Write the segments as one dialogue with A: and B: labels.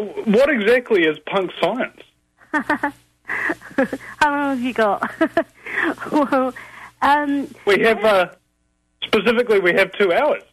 A: what exactly is punk science?
B: How long have you got? Well,
A: we have, specifically, we have 2 hours.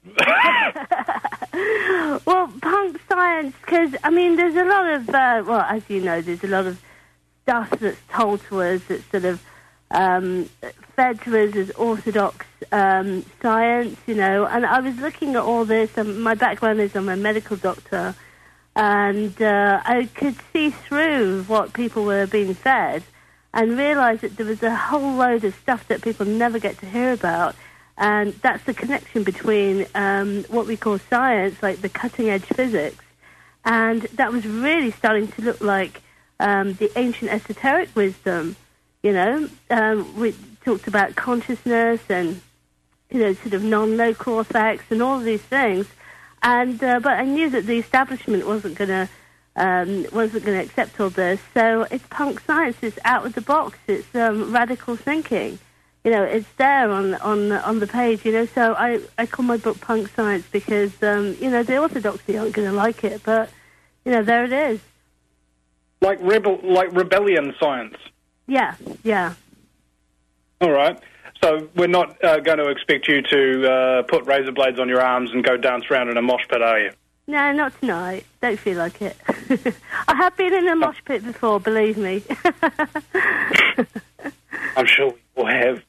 B: Well, punk science, because, I mean, there's a lot of, well, as you know, there's a lot of stuff that's told to us that's sort of fed to us as orthodox science, you know, and I was looking at all this, and my background is I'm a medical doctor, and I could see through what people were being fed and realise that there was a whole load of stuff that people never get to hear about, and that's the connection between what we call science, like the cutting-edge physics, and that was really starting to look like the ancient esoteric wisdom, you know. We talked about consciousness and, you know, sort of non-local effects and all of these things, and but I knew that the establishment wasn't going to accept all this. So it's punk science. It's out of the box. It's radical thinking. You know, it's there on the page. You know, so I call my book Punk Science because you know, the orthodoxy aren't going to like it, but you know, there it is.
A: Like rebellion science.
B: Yeah.
A: All right. So we're not going to expect you to put razor blades on your arms and go dance around in a mosh pit, are you?
B: No, not tonight. Don't feel like it. I have been in a mosh pit before, believe me.
A: I'm sure we will have.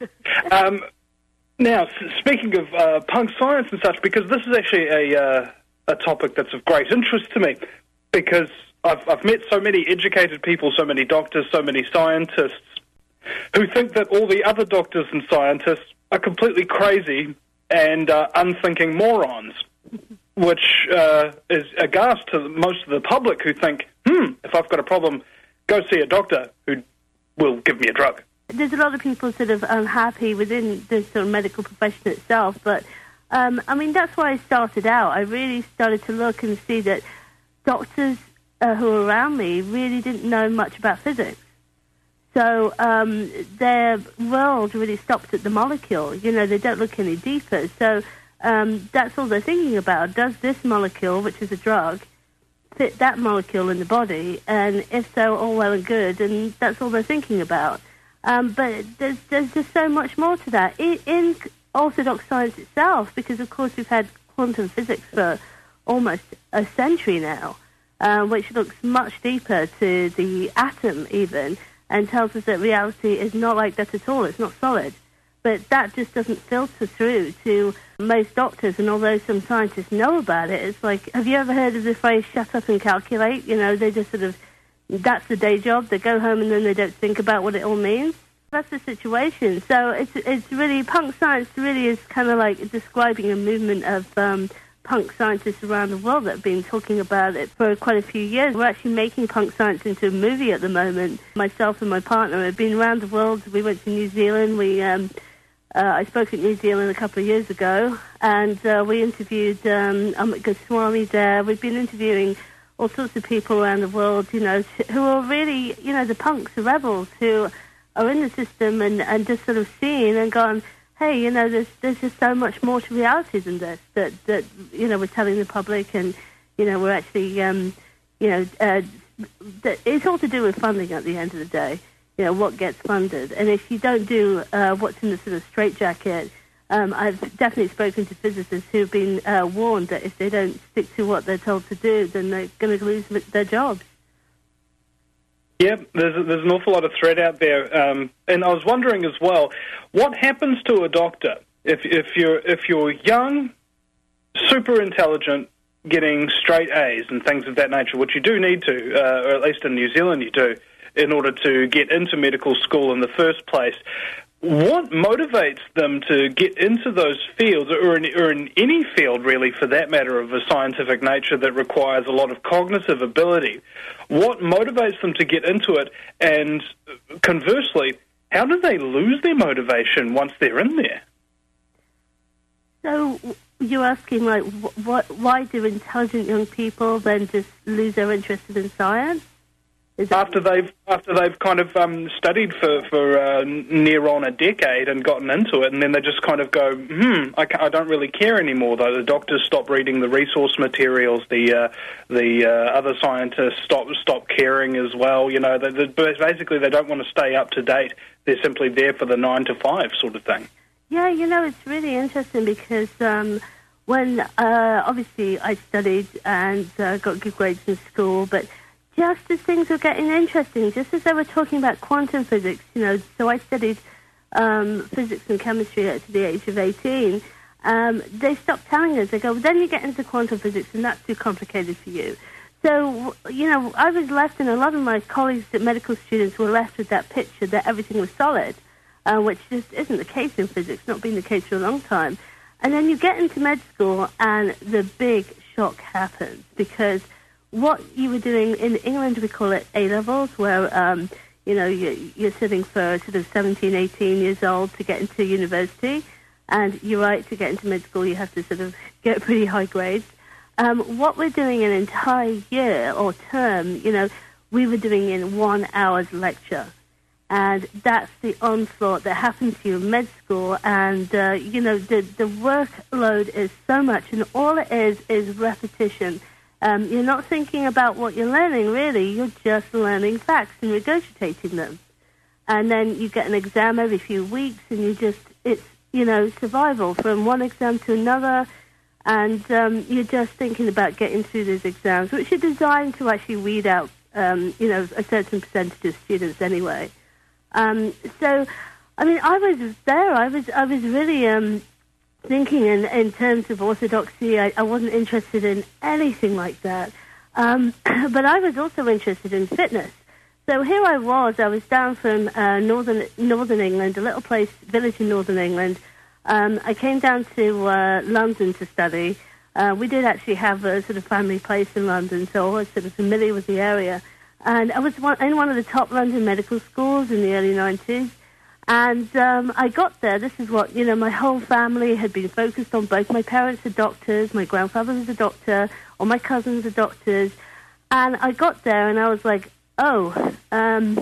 A: Now, speaking of punk science and such, because this is actually a topic that's of great interest to me, because I've met so many educated people, so many doctors, so many scientists, who think that all the other doctors and scientists are completely crazy and unthinking morons, which is aghast to most of the public who think, if I've got a problem, go see a doctor who will give me a drug.
B: There's a lot of people sort of unhappy within the sort of medical profession itself, but I mean, that's why I started out. I really started to look and see that doctors who were around me really didn't know much about physics. So their world really stopped at the molecule. You know, they don't look any deeper. So that's all they're thinking about. Does this molecule, which is a drug, fit that molecule in the body? And if so, all well and good. And that's all they're thinking about. But there's just so much more to that. In orthodox science itself, because, of course, we've had quantum physics for almost a century now, which looks much deeper to the atom even, and tells us that reality is not like that at all. It's not solid. But that just doesn't filter through to most doctors, and although some scientists know about it, it's like, have you ever heard of the phrase, shut up and calculate? You know, they just sort of, that's the day job. They go home and then they don't think about what it all means. That's the situation. So it's really, punk science really is kind of like describing a movement of punk scientists around the world that have been talking about it for quite a few years. We're actually making punk science into a movie at the moment. Myself and my partner have been around the world. We went to New Zealand. I spoke at New Zealand a couple of years ago, and we interviewed Amit Goswami there. We've been interviewing all sorts of people around the world, you know, who are really, you know, the punks, the rebels, who are in the system and just sort of seeing and going, hey, you know, there's just so much more to reality than this, that you know, we're telling the public, and, you know, we're actually, you know, it's all to do with funding at the end of the day, you know, what gets funded. And if you don't do what's in the sort of straitjacket, I've definitely spoken to physicists who've been warned that if they don't stick to what they're told to do, then they're going to lose their jobs.
A: Yeah, there's an awful lot of threat out there, and I was wondering as well, what happens to a doctor if you're young, super intelligent, getting straight A's and things of that nature, which you do need to, or at least in New Zealand you do, in order to get into medical school in the first place. What motivates them to get into those fields, or in any field, really, for that matter, of a scientific nature that requires a lot of cognitive ability? What motivates them to get into it, and conversely, how do they lose their motivation once they're in there?
B: So you're asking, like, why do intelligent young people then just lose their interest in science?
A: After they've kind of studied for near on a decade and gotten into it, and then they just kind of go, I don't really care anymore. Though the doctors stop reading the resource materials, the other scientists stop caring as well. You know, basically they don't want to stay up to date. They're simply there for the 9 to 5 sort of thing.
B: Yeah, you know, it's really interesting because when obviously I studied and got good grades in school, but just as things were getting interesting, just as they were talking about quantum physics, you know, so I studied physics and chemistry up to the age of 18, they stopped telling us. They go, well, then you get into quantum physics and that's too complicated for you. So, you know, I was left, and a lot of my colleagues, medical students, were left with that picture that everything was solid, which just isn't the case in physics, not been the case for a long time. And then you get into med school and the big shock happens, because what you were doing in England, we call it A-levels, where, you know, you're sitting for sort of 17, 18 years old to get into university. And you're right, to get into med school, you have to sort of get pretty high grades. What we're doing an entire year or term, you know, we were doing in 1 hour's lecture. And that's the onslaught that happens to you in med school. And, you know, the workload is so much, and all it is repetition. You're not thinking about what you're learning, really. You're just learning facts and regurgitating them. And then you get an exam every few weeks, and it's, you know, survival from one exam to another. And you're just thinking about getting through those exams, which are designed to actually weed out, you know, a certain percentage of students anyway. So, I mean, I was there. I was really thinking in terms of orthodoxy. I wasn't interested in anything like that. But I was also interested in fitness. So here I was down from northern England, a little village in northern England. I came down to London to study. We did actually have a sort of family place in London, so I was sort of familiar with the area. And I was in one of the top London medical schools in the early 90s. And I got there. This is what, you know, my whole family had been focused on. Both my parents are doctors. My grandfather was a doctor. All my cousins are doctors. And I got there and I was like, oh, I'm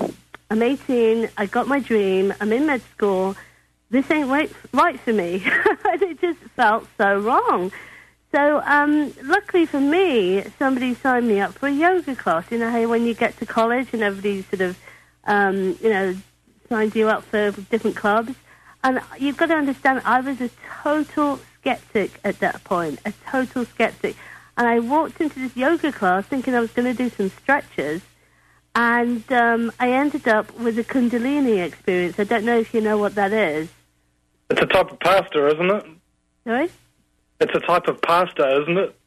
B: 18. I got my dream. I'm in med school. This ain't right for me. It just felt so wrong. So luckily for me, somebody signed me up for a yoga class. You know how when you get to college and everybody sort of, you know, signs you up for different clubs. And you've got to understand, I was a total skeptic at that point, a total skeptic. And I walked into this yoga class thinking I was going to do some stretches. And I ended up with a Kundalini experience. I don't know if you know what that is.
A: It's a type of pasta, isn't it?
B: Sorry?
A: It's a type of pasta, isn't it?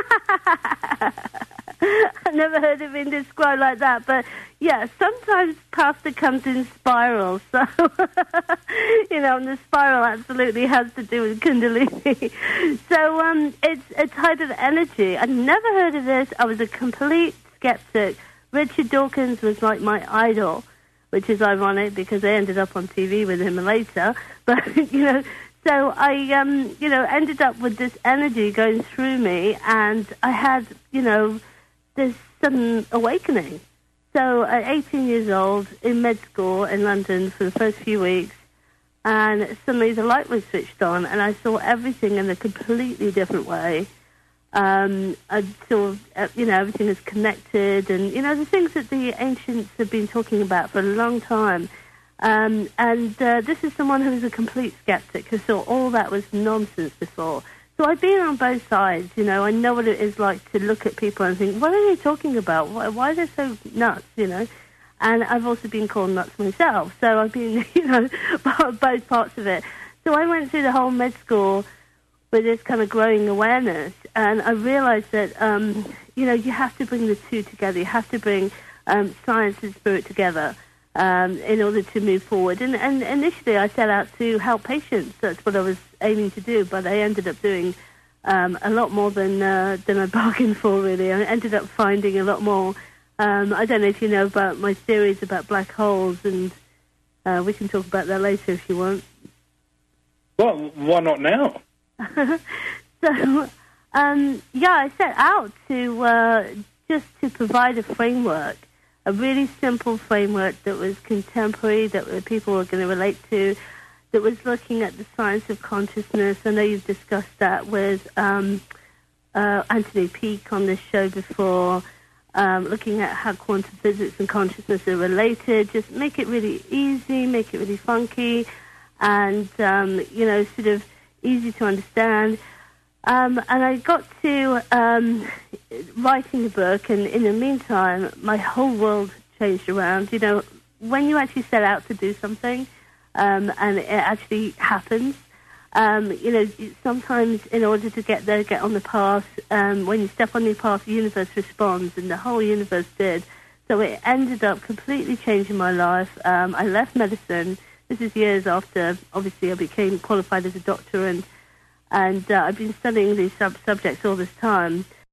B: I've never heard it being described like that, but yeah, sometimes pasta comes in spirals, so, you know, and the spiral absolutely has to do with Kundalini. So it's a type of energy. I'd never heard of this. I was a complete skeptic. Richard Dawkins was like my idol, which is ironic because I ended up on TV with him later, but, you know, so I, you know, ended up with this energy going through me, and I had, you know, this sudden awakening. So at 18 years old, in med school in London for the first few weeks, and suddenly the light was switched on, and I saw everything in a completely different way. I saw, you know, everything is connected, and, you know, the things that the ancients have been talking about for a long time. And this is someone who was a complete skeptic, who thought all that was nonsense before. So I've been on both sides, you know. I know what it is like to look at people and think, what are they talking about? Why are they so nuts, you know? And I've also been called nuts myself. So I've been, you know, both parts of it. So I went through the whole med school with this kind of growing awareness. And I realized that, you know, you have to bring the two together. You have to bring science and spirit together. In order to move forward. And initially I set out to help patients. That's what I was aiming to do, but I ended up doing a lot more than I bargained for, really. I ended up finding a lot more. I don't know if you know about my theories about black holes, and we can talk about that later if you want.
A: Well, why not now?
B: So, yeah, I set out to just to provide a framework a really simple framework that was contemporary, that people were going to relate to, that was looking at the science of consciousness. I know you've discussed that with Anthony Peake on this show before, looking at how quantum physics and consciousness are related. Just make it really easy, make it really funky, and, sort of easy to understand. And I got to writing the book, and in the meantime, my whole world changed around. You know, when you actually set out to do something, and it actually happens, sometimes in order to get there, get on the path, when you step on the path, the universe responds, and the whole universe did. So it ended up completely changing my life. I left medicine. This is years after, obviously, I became qualified as a doctor, and I've been studying these subjects all this time.